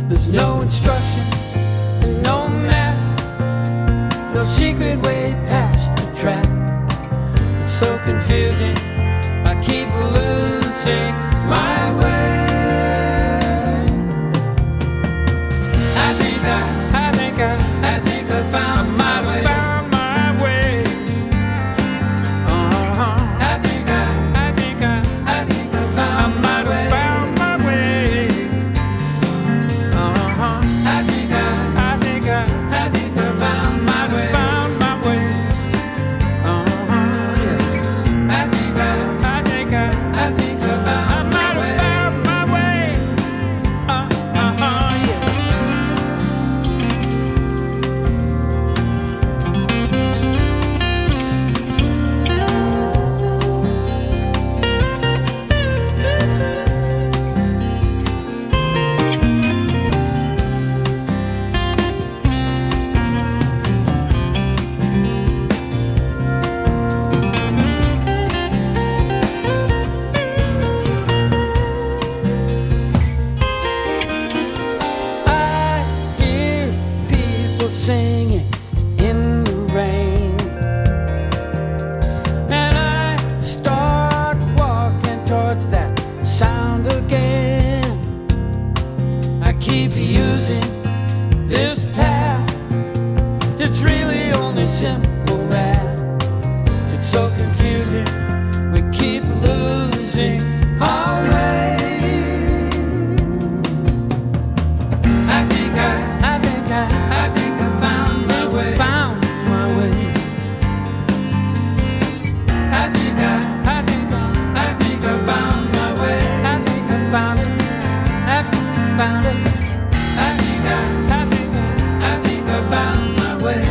There's no instruction and no map, no secret way past the trap. It's so confusing, I keep losing my way. I think I found my way. Found my way. I think I found my way. Found my way. I think I found my way. Found my way. Yeah. I think I found my way. Found my way. Yeah. Singing in the rain, and I start walking towards that sound again. I keep using this path, it's really only simple math. It's so confusing, we keep losing our way. I think I found my way. Found my way. I think I found my way. I think I found it. I found it. I think I found my way.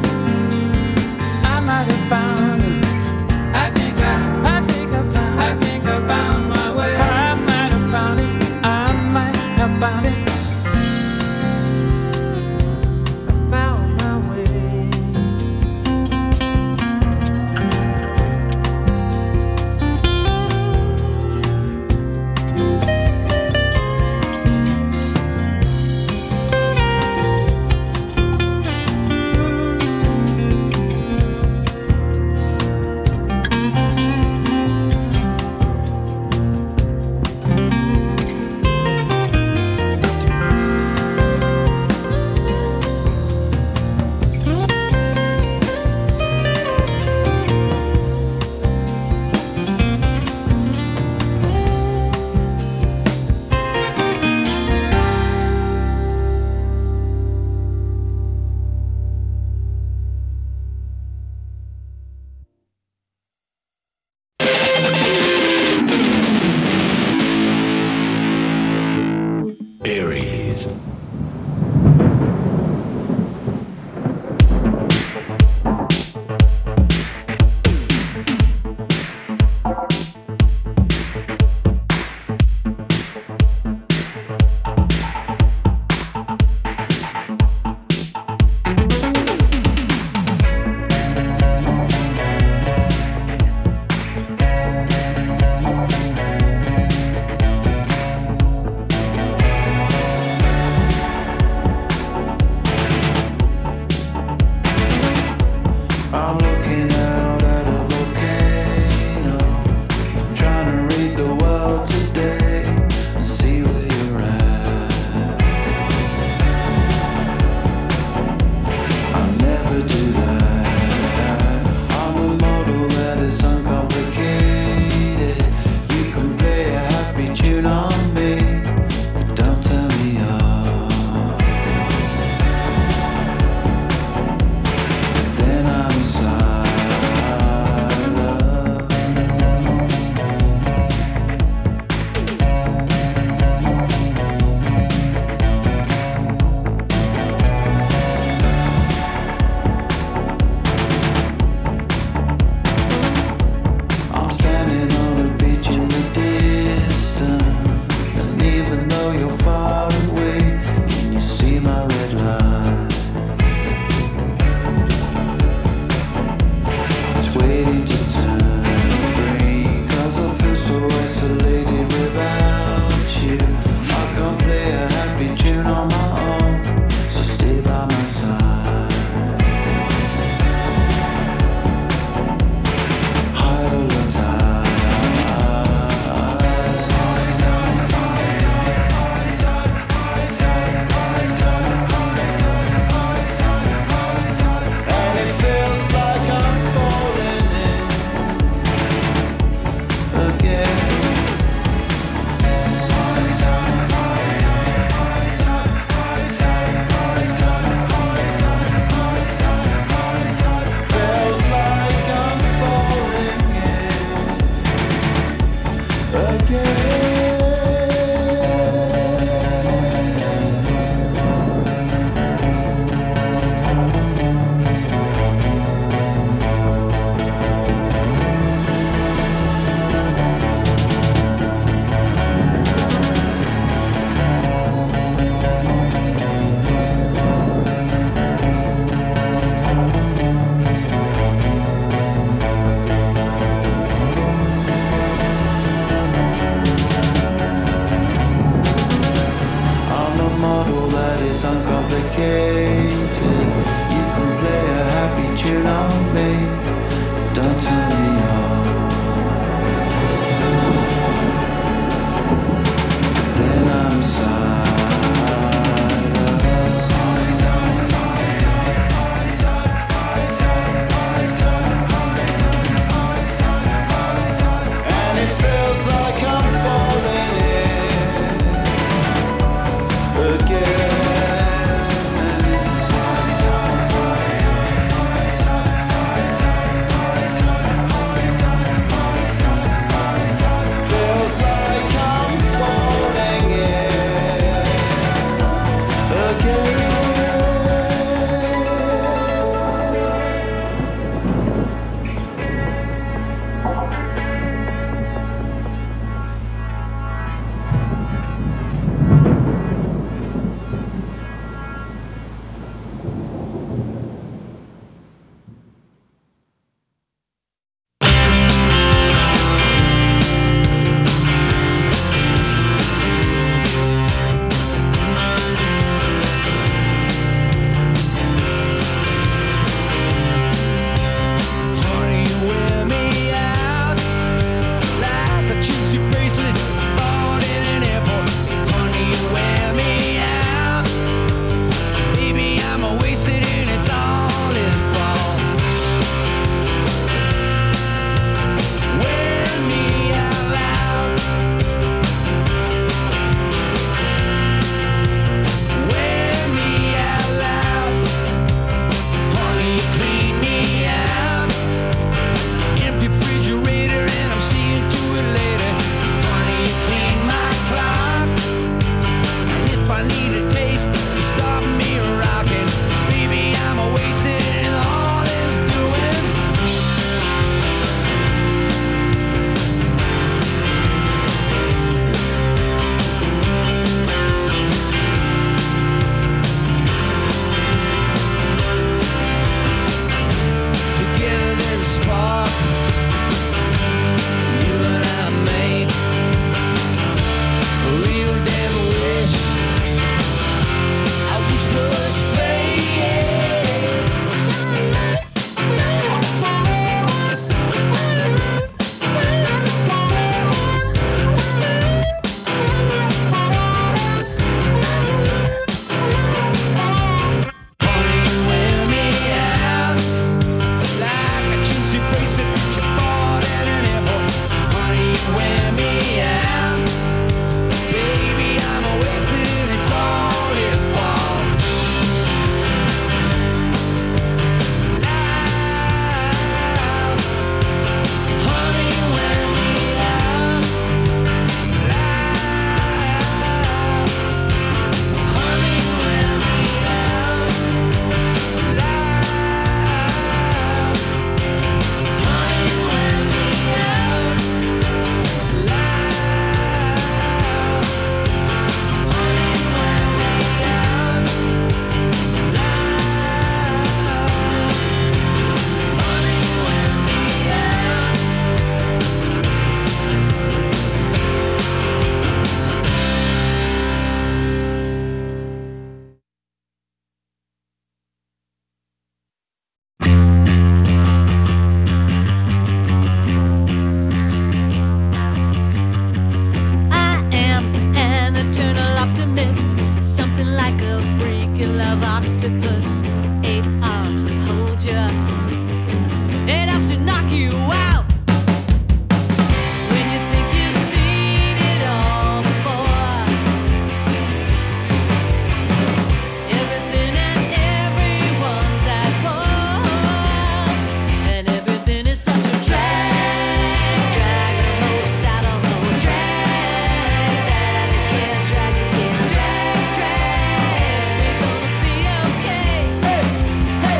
I might have found it. I think I found my way. I might have found it. I might have found it. Aries. model that is uncomplicated. You can play a happy tune on me, don't turn me on. 'Cause then I'm sad. Hey!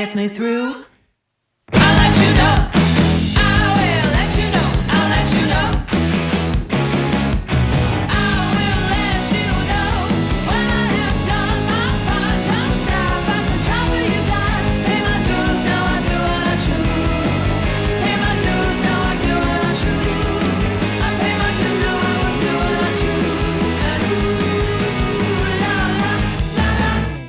gets me through. I'll let you know. I will let you know. I'll let you know. I will let you know when I have done my part. Don't stop at the trouble you got. Pay my dues, now I do what I choose. Pay my dues, now I do what I choose. I pay my dues, now I will do what I choose. And ooh, la la la la.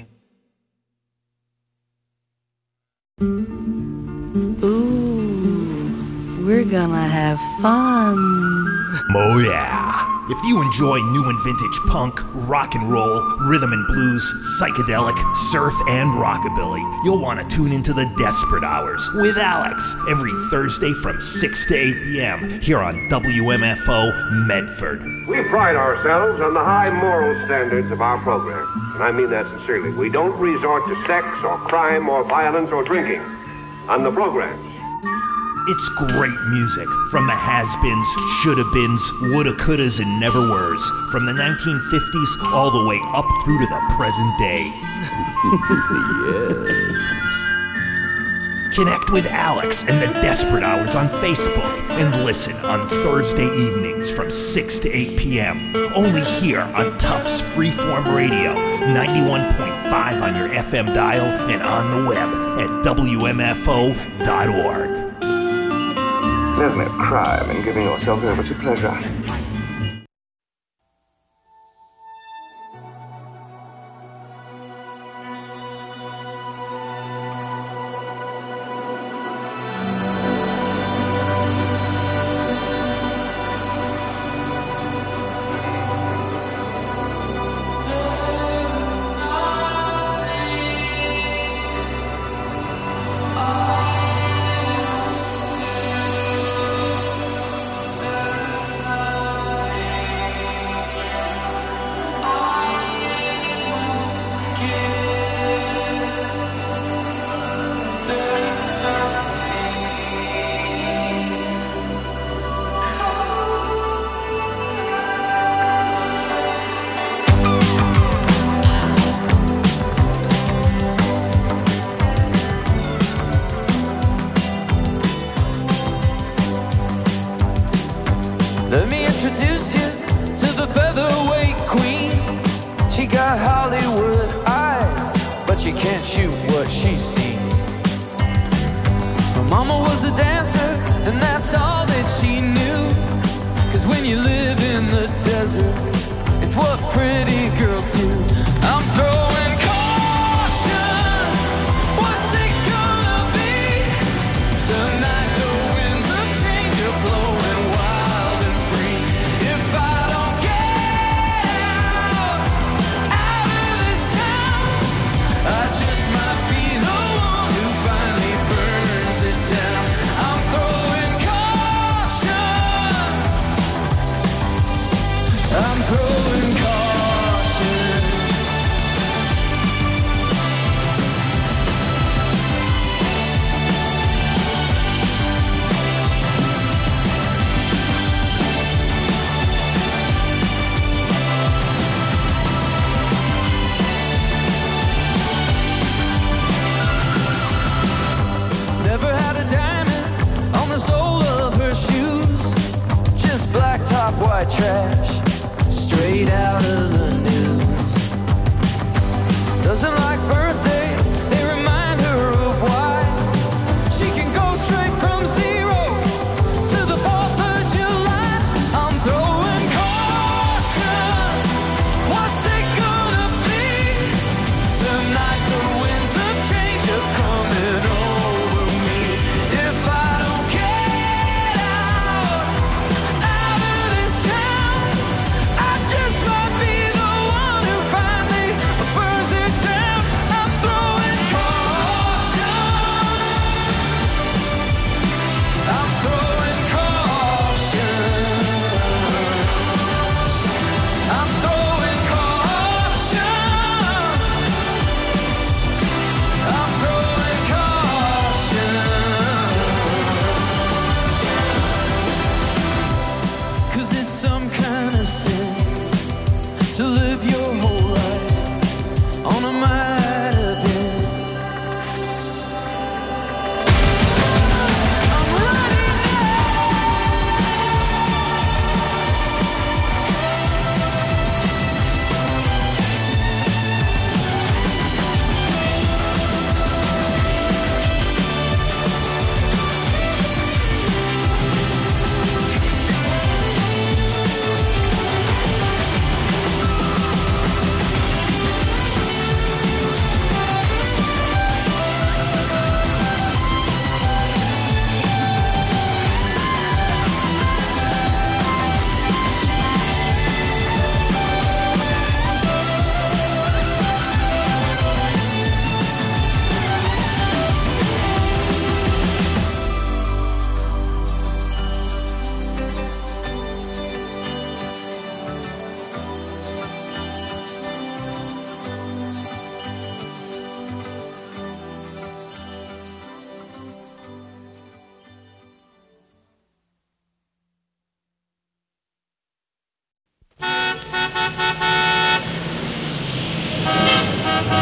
Ooh, we're gonna have fun. Oh yeah. If you enjoy new and vintage punk, rock and roll, rhythm and blues, psychedelic, surf, and rockabilly, you'll want to tune into the Desperate Hours with Alex every Thursday from 6 to 8 p.m. here on WMFO Medford. We pride ourselves on the high moral standards of our program, and I mean that sincerely. We don't resort to sex or crime or violence or drinking on the programs. It's great music from the has-beens, shoulda-beens, woulda-couldas, and never-weres, from the 1950s all the way up through to the present day. Yes. Connect with Alex and the Desperate Hours on Facebook and listen on Thursday evenings from 6 to 8 p.m. Only here on Tufts Freeform Radio, 91.5 on your FM dial and on the web at WMFO.org. There's no crime in giving yourself over to pleasure. Let me introduce you to the featherweight queen. She got Hollywood eyes, but she can't shoot what she's seen. Her mama was a dancer, and that's all that she knew. 'Cause when you live in the desert, it's what pretty girls do. I'm throwing caution. What's it gonna be? Tonight the winds of change are blowing wild and free. If I don't get out of this town, I just might be the one who finally burns it down. I'm throwing caution. I'm throwing caution. Never had a diamond on the sole of her shoes. Just black top, white trash, straight out of the news. Doesn't like birthdays, they remind her of why. She can go straight from zero to the 4th of July. I'm throwing caution. What's it gonna be? Tonight the winds of change are coming over me. If I don't get out of this town, I just might be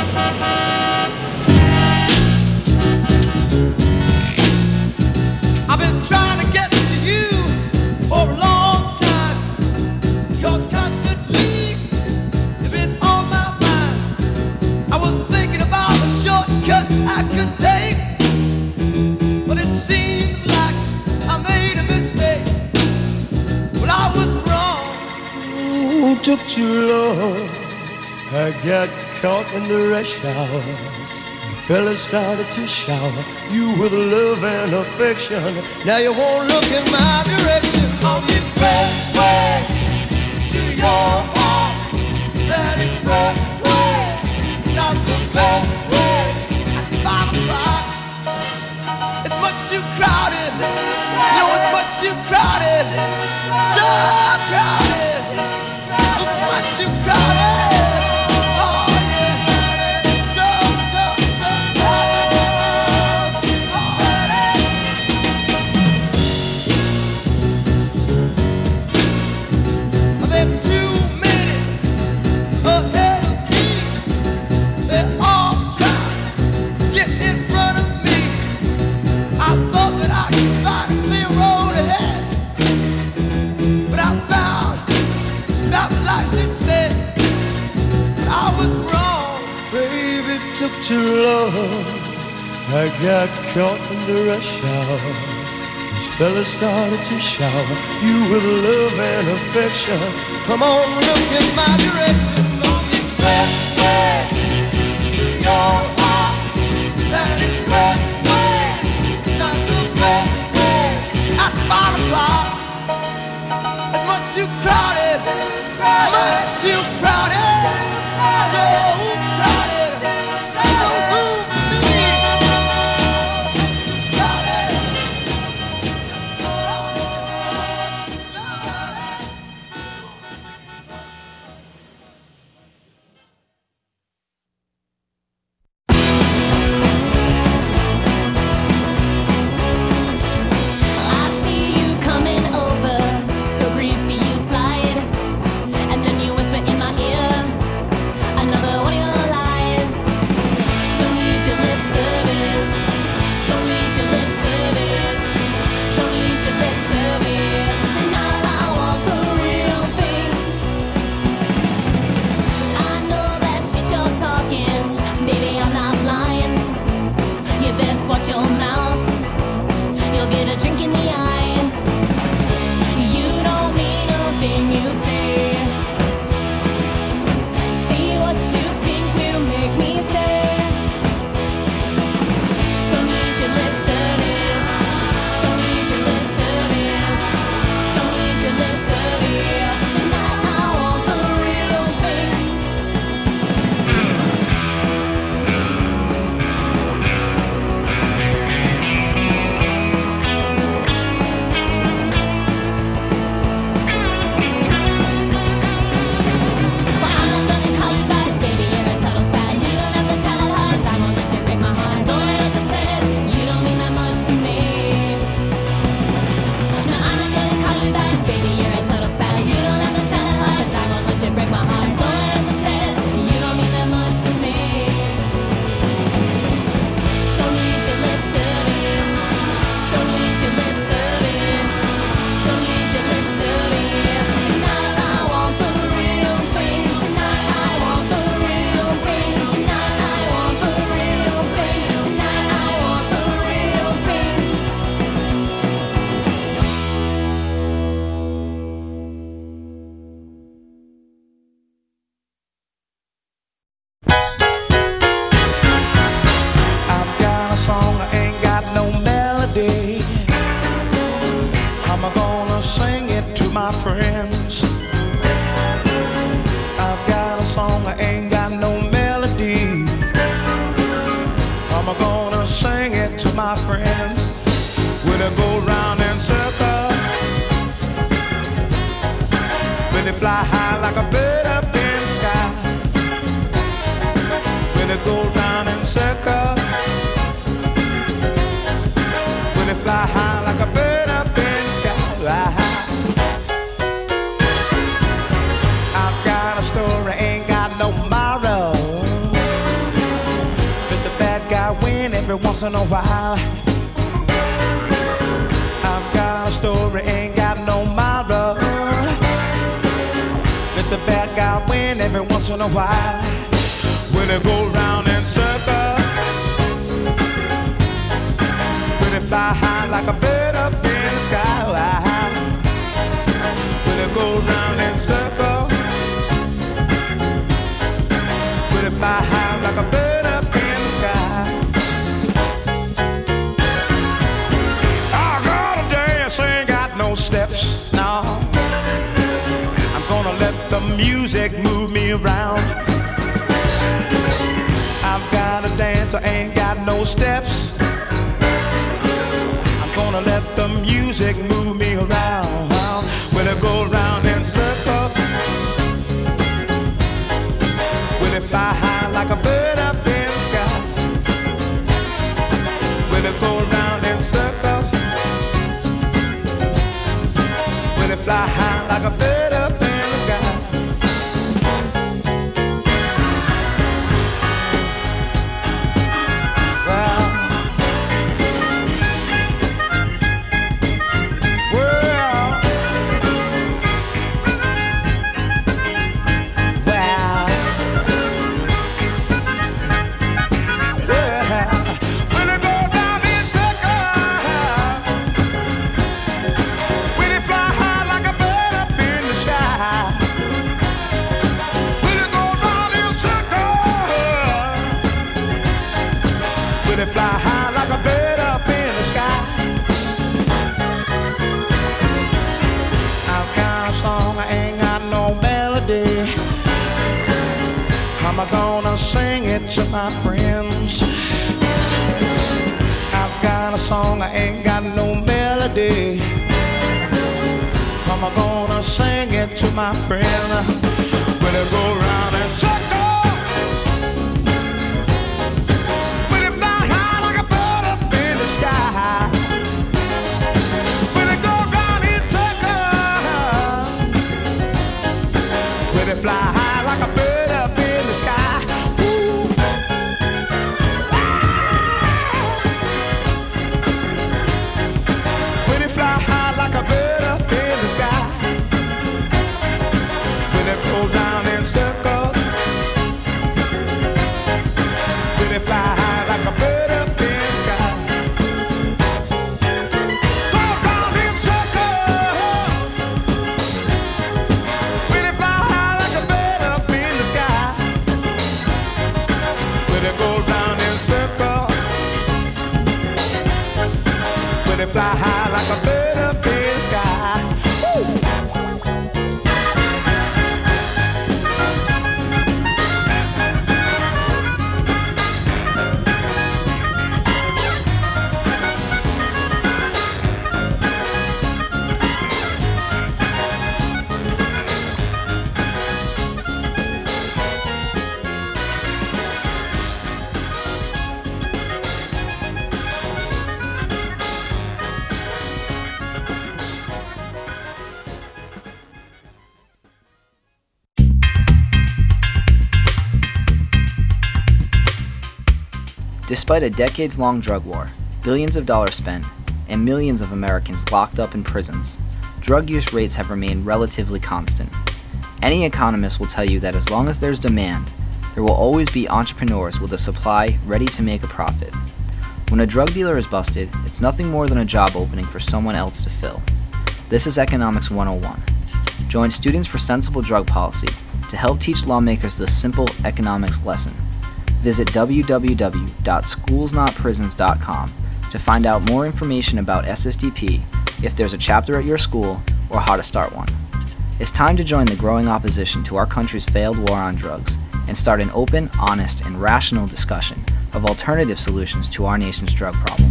I've been trying to get to you for a long time, 'cause constantly you've been on my mind. I was thinking about a shortcut I could take, but it seems like I made a mistake. Well, I was wrong. Ooh, took too long. I got caught in the rush hour. The fella started to shower you with love and affection. Now you won't look in my direction. On the expressway to your heart, that expressway, not the best way. At 5 o'clock, it's much too crowded. No, it's much too crowded. So crowded. It's much too crowded. Oh yeah, so crowded. Too crowded. There's too many ahead of me. They're all trying to get in front of me. I thought that I could find a clear road ahead, but I found stoplights instead. I was wrong. Baby, it took too long. I got caught in the rush hour. These fellas started to shower you with love and affection. Come on, look in my direction. On the expressway to your heart, that expressway, not the best way. At 5 o'clock, it's much too crowded. Much too crowded. So crowded. No room for me. Crowded. I see you coming over, so greasy you slide, and then you whisper in my ear another one of your lies. Don't need your lip service. Don't need your lip service. Don't need your lip service. Tonight I want the real thing. I know that shit you're talking, baby. I'm not blind. You best watch your mouth. You'll get a drink in the eye. You don't mean a thing you say. See what you think will make me say. Don't need your lip service. Don't need your lip service. Don't need your lip service. Tonight I want the real thing. Well, I'm not gonna call you guys baby, you're a total spaz. You don't have to tell it hard, 'cause I won't let you break my heart. Boy, I just said you don't mean that much to me. No, I'm not gonna call you guys baby, you're a total spaz. You don't have to tell it hard, 'cause I won't let you break my heart. Boy, I just said you don't mean that much to me. Don't need your lip service. Don't need your lip service. Don't need your lip service. Tonight I want the real thing. Tonight I want the real thing. Tonight I want the real thing. Tonight I want the real thing. I've got a song, I ain't got no melody. I'm gonna sing it to my friends. I've got a song, I ain't got no melody. I'm gonna sing it to my friends. When I go round in circles, when they fly high like a bird up in the sky. When they go round in circles, when they fly high like a bird up in the sky. I've got a story, ain't got no moral. every once in a while. I've got a story, ain't got no moral. Let the bad guy win every once in a while. When it go round in circles, when it fly high like a bird up in the sky. When it go round in circles, when it fly high like a bird up in the sky. I gotta dance, ain't got no steps, no. I'm gonna let the music move me around. I've got a dance, I ain't got no steps. I'm gonna let the music move me around. Will it go round in circles? Will it fly high like a bird up in the sky? Will it go round in circles? Will it fly high like a bird up in the sky? Fly high like a bird up in the sky. I've got a song, I ain't got no melody. How am I gonna sing it to my friends? I've got a song, I ain't got no melody. How am I gonna sing it to my friend? When it go round and circle, fly high like a bird up in the sky. Ooh. When it fly high like a bird up in the sky. When it goes round in circles. When it fly high like a bird up in the sky. Go round in circles. When it fly high like a bird up in the sky. When it go round in circles. When it fly high like a bird up in the sky. Woo! Despite a decades-long drug war, billions of dollars spent, and millions of Americans locked up in prisons, drug use rates have remained relatively constant. Any economist will tell you that as long as there's demand, there will always be entrepreneurs with a supply ready to make a profit. When a drug dealer is busted, it's nothing more than a job opening for someone else to fill. This is Economics 101. Join Students for Sensible Drug Policy to help teach lawmakers this simple economics lesson. Visit www.schoolsnotprisons.com to find out more information about SSDP, if there's a chapter at your school, or how to start one. It's time to join the growing opposition to our country's failed war on drugs and start an open, honest, and rational discussion of alternative solutions to our nation's drug problems.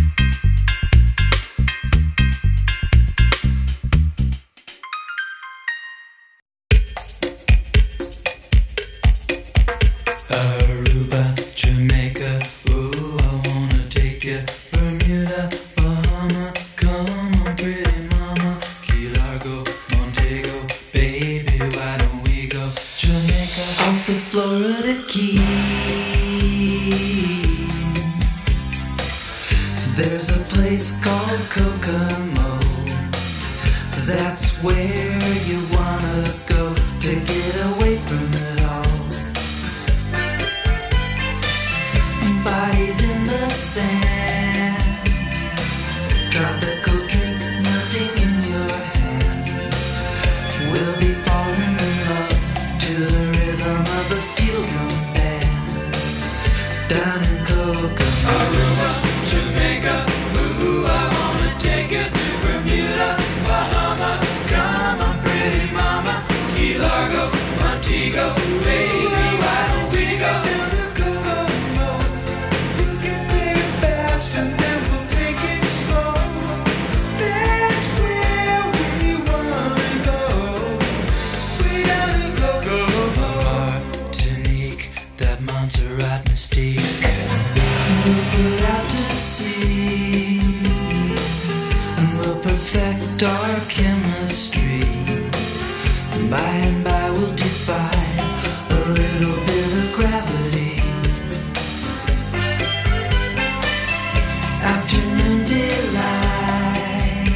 Aruba, Jamaica, ooh, I wanna take you. Bermuda, Bahama, come on, pretty mama. Key Largo, Montego, baby, why don't we go? Jamaica, off the Florida Keys. There's a place called Kokomo. That's where you wanna go to get away from it all. Bodies in the sand, tropical drink melting in your hand. We'll be falling in love to the rhythm of a steel drum band. Down in Kokomo, Aruba, Jamaica, ooh, I wanna take you to Bermuda, Bahama, come on pretty mama, Key Largo, Montego, baby, why don't we go down to Kokomo? You can pay fast and then we'll take it slow. That's where we wanna go. We down to Kokomo. Martinique, that Montserrat mystique. We'll put out to sea and we'll perfect our chemistry. By and by we'll defy a little bit of gravity. Afternoon delight,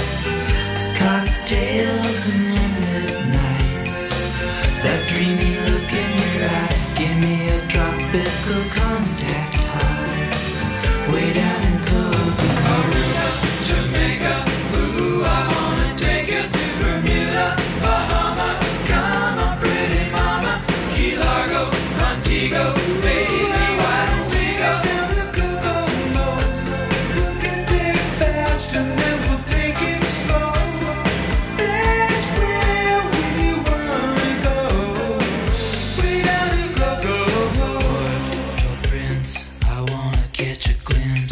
cocktails and moonlit nights. That dreamy look in your eye, give me a tropical contact high. Way down in Kokomo, Aruba, Jamaica, ooh, I wanna take you to Bermuda, Bahama, come on pretty mama, Key Largo, Montego, baby, why don't we go down to Kokomo? You can pay fast and then we'll take it slow. That's where we wanna go. We down to Kokomo. Port Prince, I wanna catch a glimpse.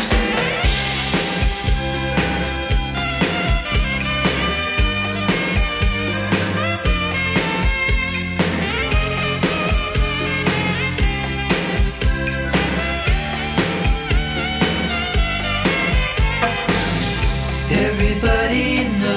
Everybody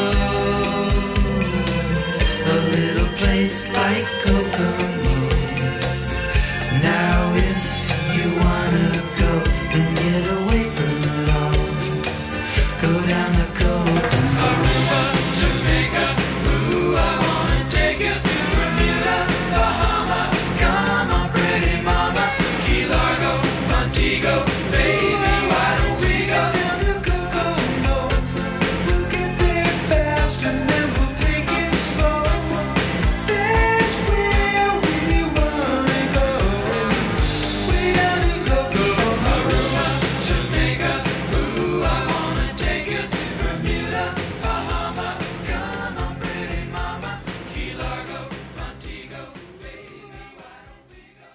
knows a little place like Kokomo. Now if you wanna go and get away from it all, go down to Kokomo, Aruba, Jamaica, ooh, I wanna take you to Bermuda, Bahama, come on pretty mama, Key Largo, Montego, baby, why don't we go down to Kokomo? You can pay fast and then we'll take it slow. That's where we wanna go. We down to Kokomo, Aruba, Jamaica, ooh, I wanna take you to Bermuda, Bahama, come on pretty mama, Key Largo, Montego, baby, why don't we go?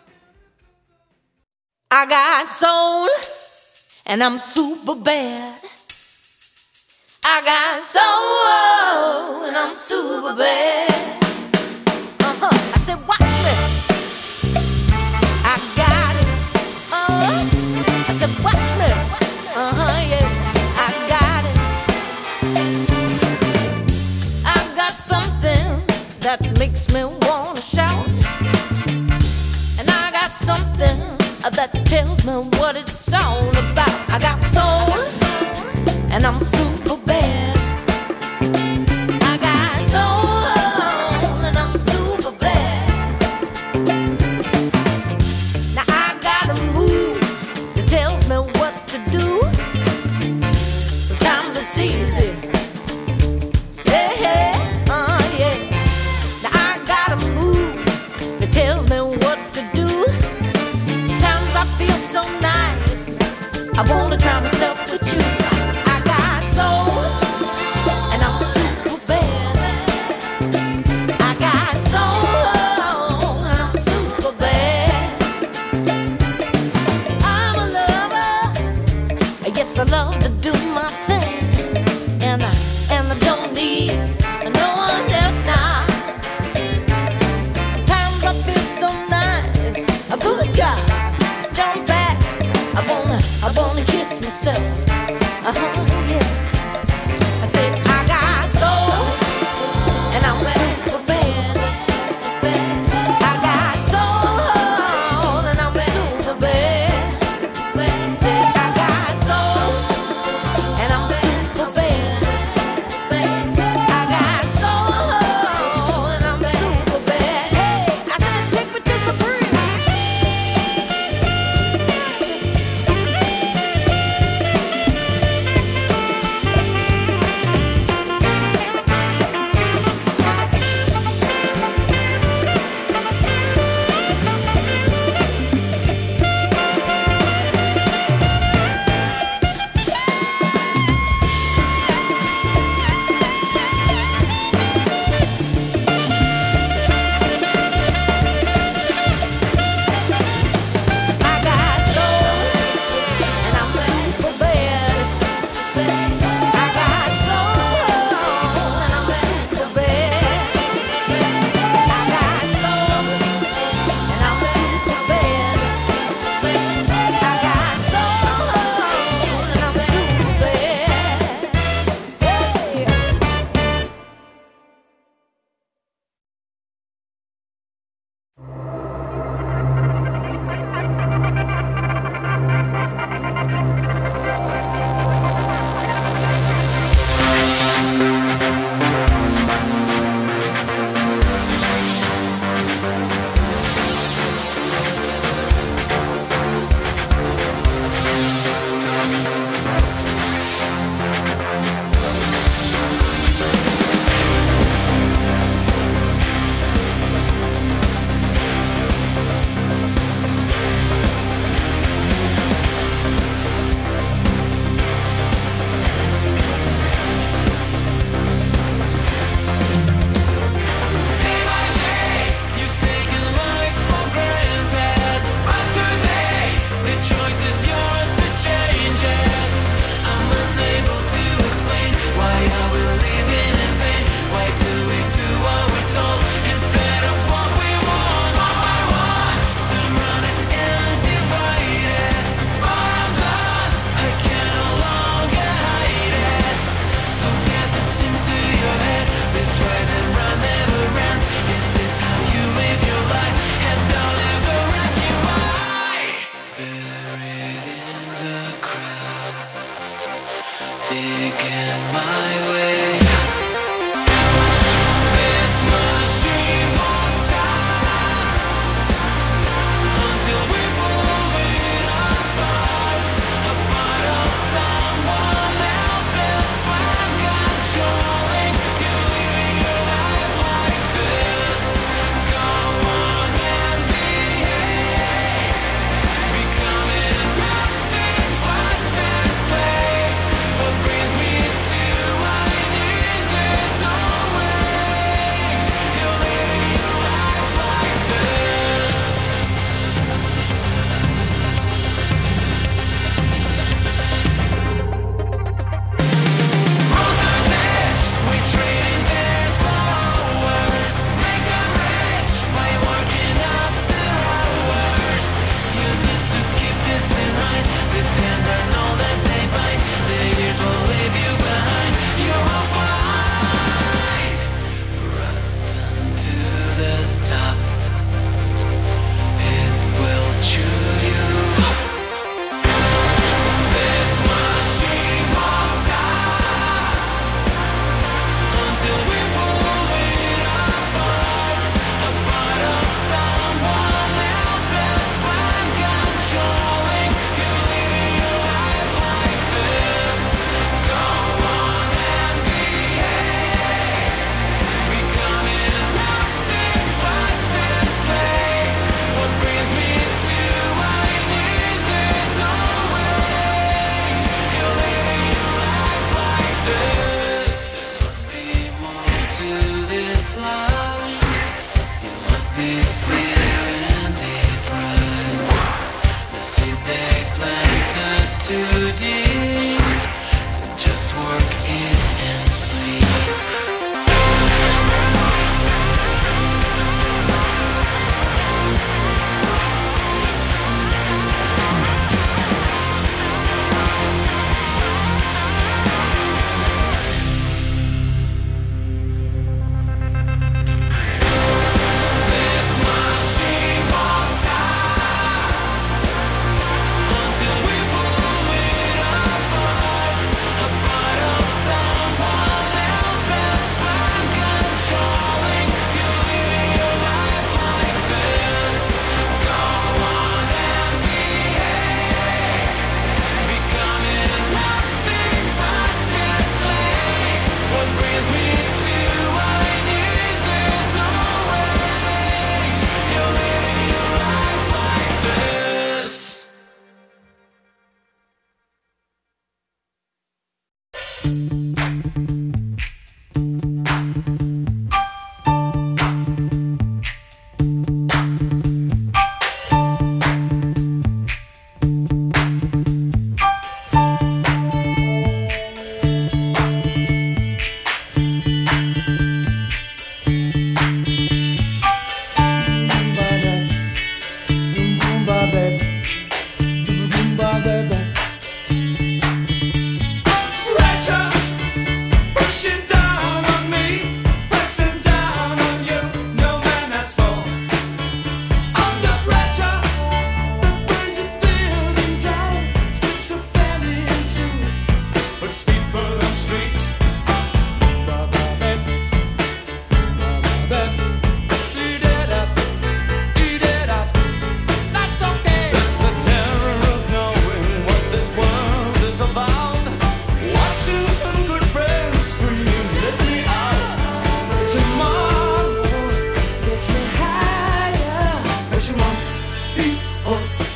I got soul and I'm super bad. I got soul and I'm super bad. I said, watch me. I got it. I said, watch me. Yeah. I got it. I got something that makes me wanna shout, and I got something that tells me what it's all about. I got soul and I'm super bad. I got soul and I'm super bad. Now I got a move that tells me what to do. Sometimes it's easy. Yeah, yeah. Now I got a move that tells me what to do. Sometimes I feel so nice, I wanna try myself with you. I got soul and I'm super bad. I got soul and I'm super bad. I'm a lover, yes I love to do my thing, and I don't need no one else now. Sometimes I feel so nice, a good guy, jump back. I wanna kiss myself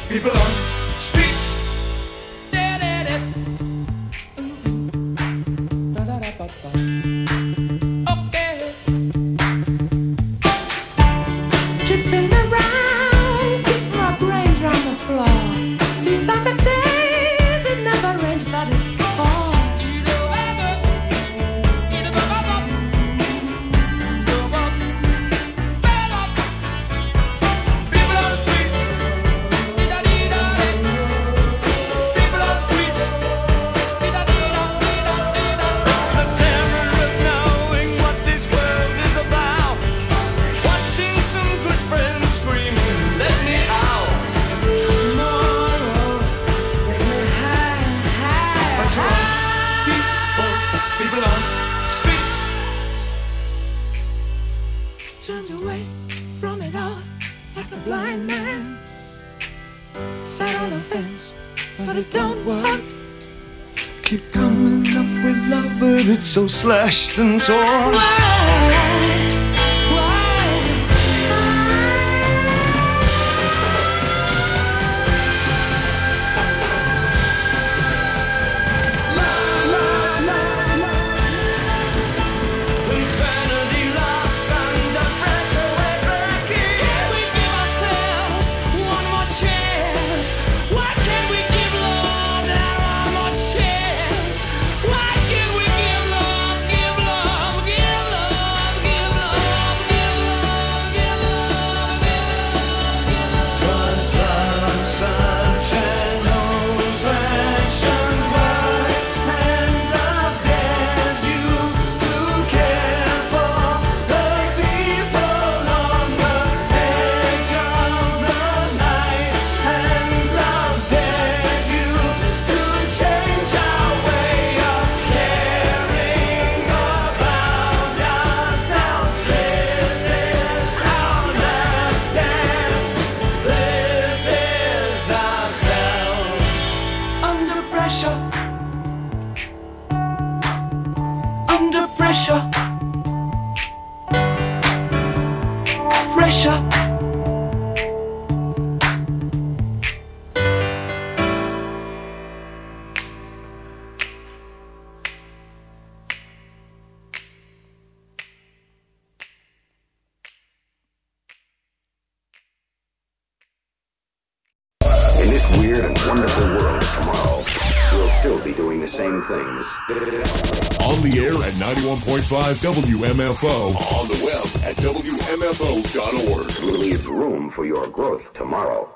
people on streets. Okay. Tipping around, keep my brains round the floor. These are the days it never rains, but it falls. Turned away from it all like a blind man. Sat on the fence, but it don't work. Keep coming up with love, but it's so slashed and torn. Pressure. In this weird and wonderful world tomorrow, we'll still be doing the same things. On the air at 91.5 WMFO. On the web at WMFO.org. Leave room for your growth tomorrow.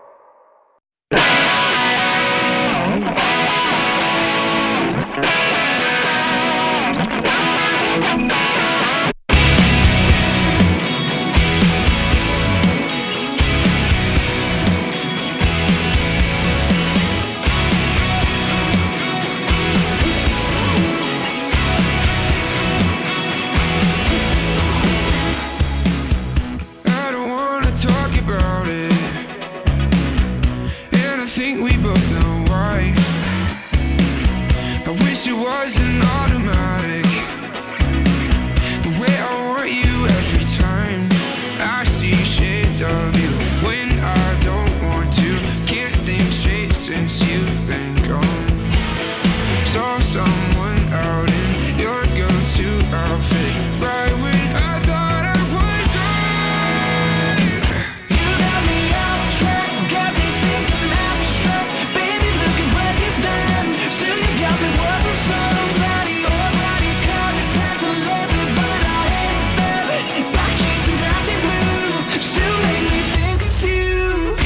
It wasn't automatic. The way I want you every time I see shades of you when I don't want to. Can't think straight since you've been gone. Saw someone out in your go-to outfit right when I thought I was on. You got me off track, got me thinking abstract. Baby, look at what you've done. Still you got me working somebody, already contact to love it, but I hate that. Black jeans and dusty blue still make me think of you.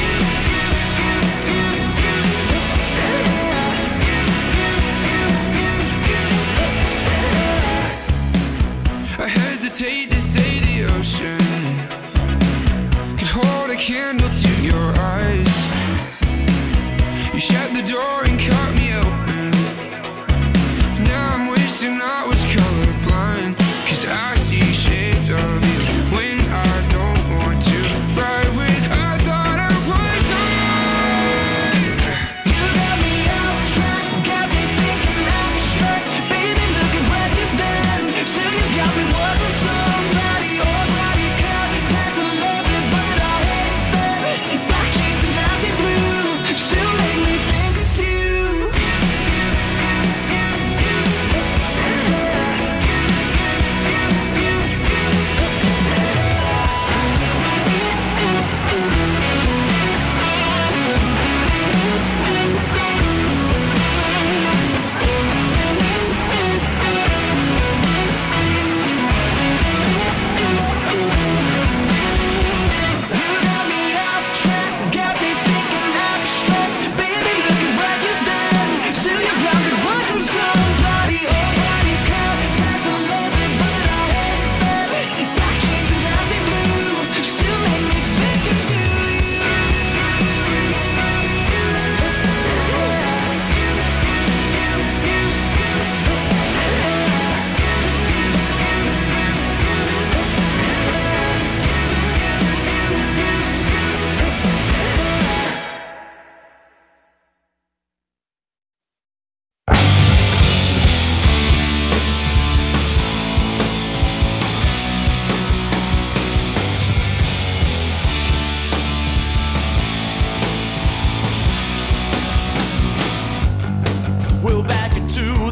I hesitate to say the ocean could hold a candle to your eyes. You shut the door and cut me open. Now I'm wishing I was colorblind, 'cause I see shades of you when I don't want to. Right when I thought I was on. You got me off track, got me thinking abstract. Baby, look at what you've done. Still you got me working somebody, already contact to love it, but I hate that. Black jeans and dusty blue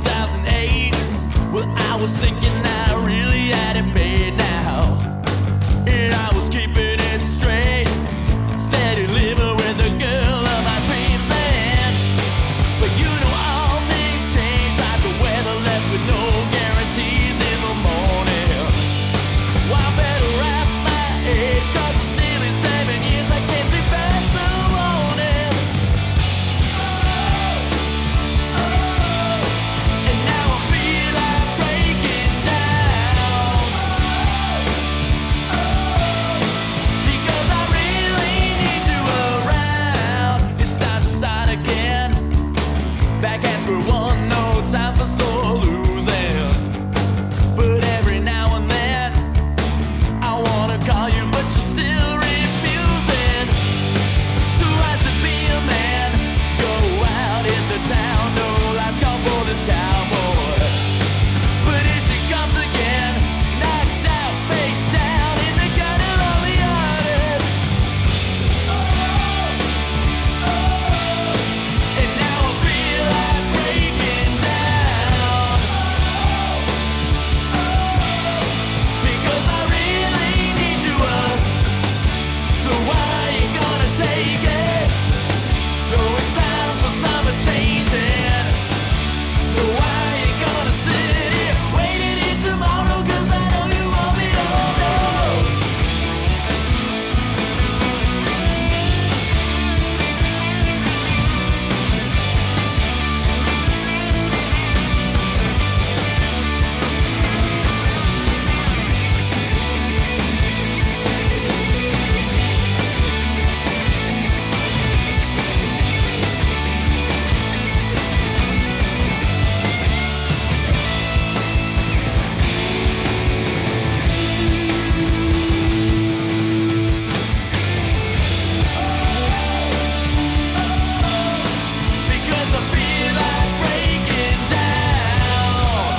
2008. Well, I was thinking I really had it made now, and I was keeping it straight, steady living with the girl of my dreams. And but you know all things change, like the weather left with no guarantees in the morning. Well, I better wrap my age, 'cause it's nearly 7 years. I can't see past the morning. And now I feel like breaking down, because I really need you around. It's time to start again, back at square one, no time for sore losing. But every now and then I wanna call you, but you're still refusing. So I should be a man, go out in the town, no last call for this cowboy. But here she comes again, knocked out, face down in the gutter of the yard. And now I feel like breaking down, because I really need you up. So why you gonna take it? No, it's time for summer changing. No, why you gonna sit here waiting in tomorrow? 'Cause I know you want me all day. Because I feel like breaking down,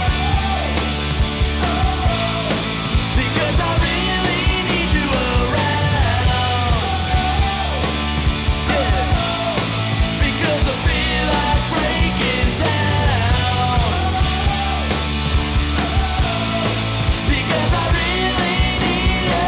because I really need you around. Yeah. Because I feel like breaking down, because I really need you.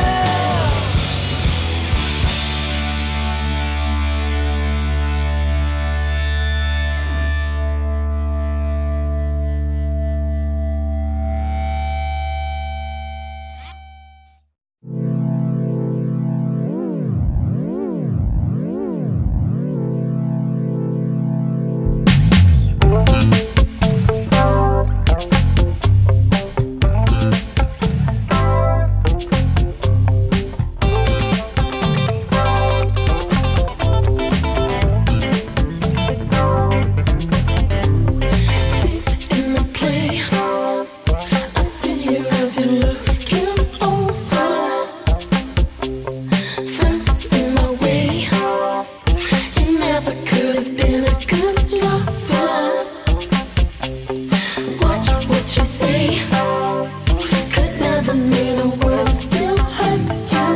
In the play, I see you as you're looking over. Friends in my way, you never could have been a good lover. Watch what you say, could never mean a word, still hurt you.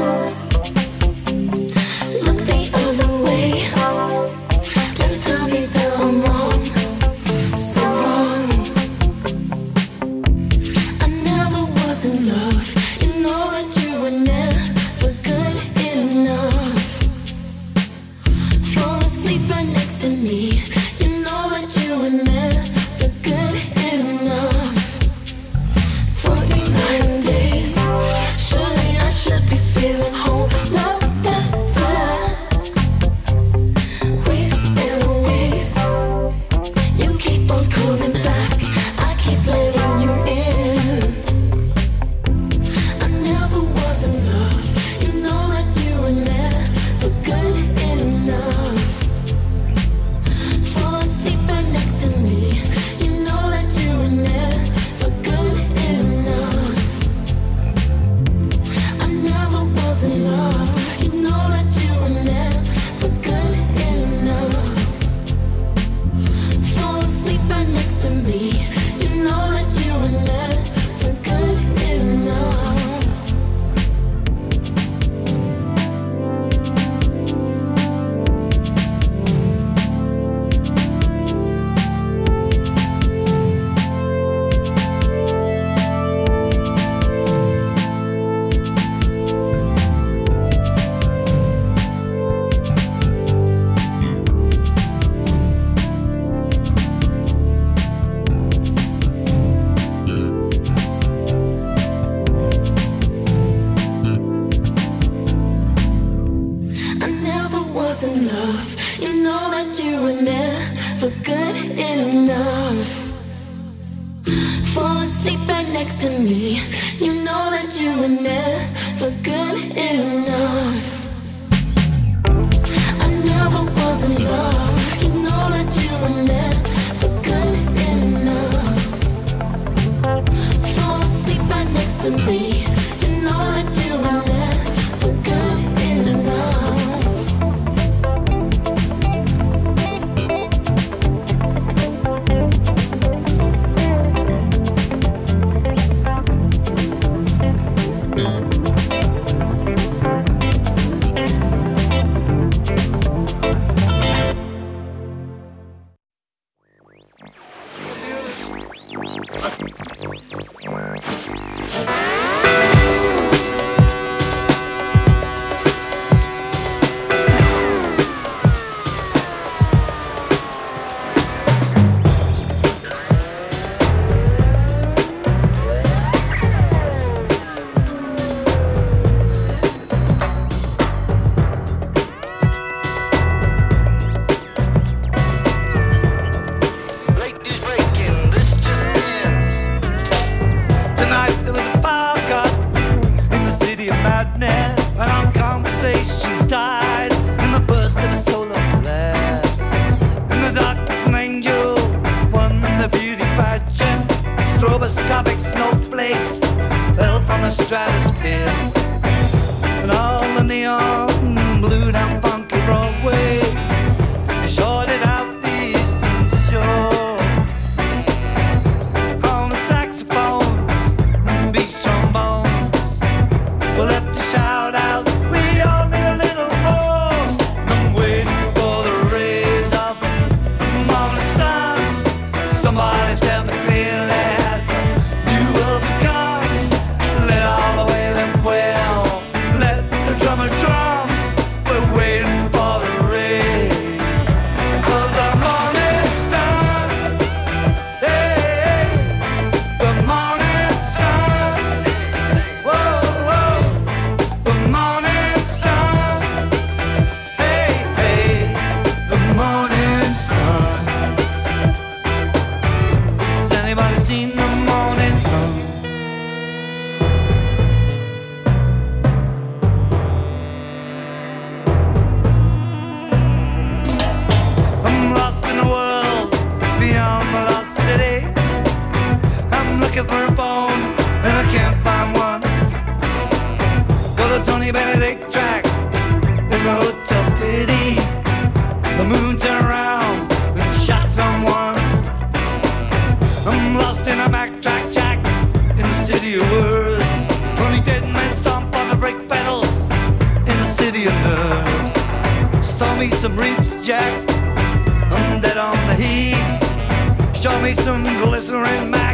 Look the other way, just tell me that I'm wrong, so wrong. I never was in love, you know that you were never good enough. Fall asleep right next to me, you know that you were never good enough. 49 days, surely I should be feeling whole lot better. Waste and waste, you keep on coming back, I keep letting you in. I never was in love, you know that you were never good enough. for good enough. Fall asleep right next to me. You know that you were never good enough. I never was in love. You know that you were never good enough. Fall asleep right next to me. You know that you were never good enough. Stroboscopic snowflakes fell from the stratosphere, and all the neon blew down funky Broadway. They shorted out the eastern shore. On the saxophones and beat trombones were left to shout out, "We all need a little more." I'm waiting for the rays of the morning sun. Somebody tell me clearly. For a phone, and I can't find one. Go to Tony Benedict track in the Hotel Pity. The moon turned around and shot someone. I'm lost in a backtrack jack in the city of words. Only dead men stomp on the brake pedals in the city of nerves. Saw me some reaps, Jack. I'm dead on the heat. Show me some glycerin, Mac.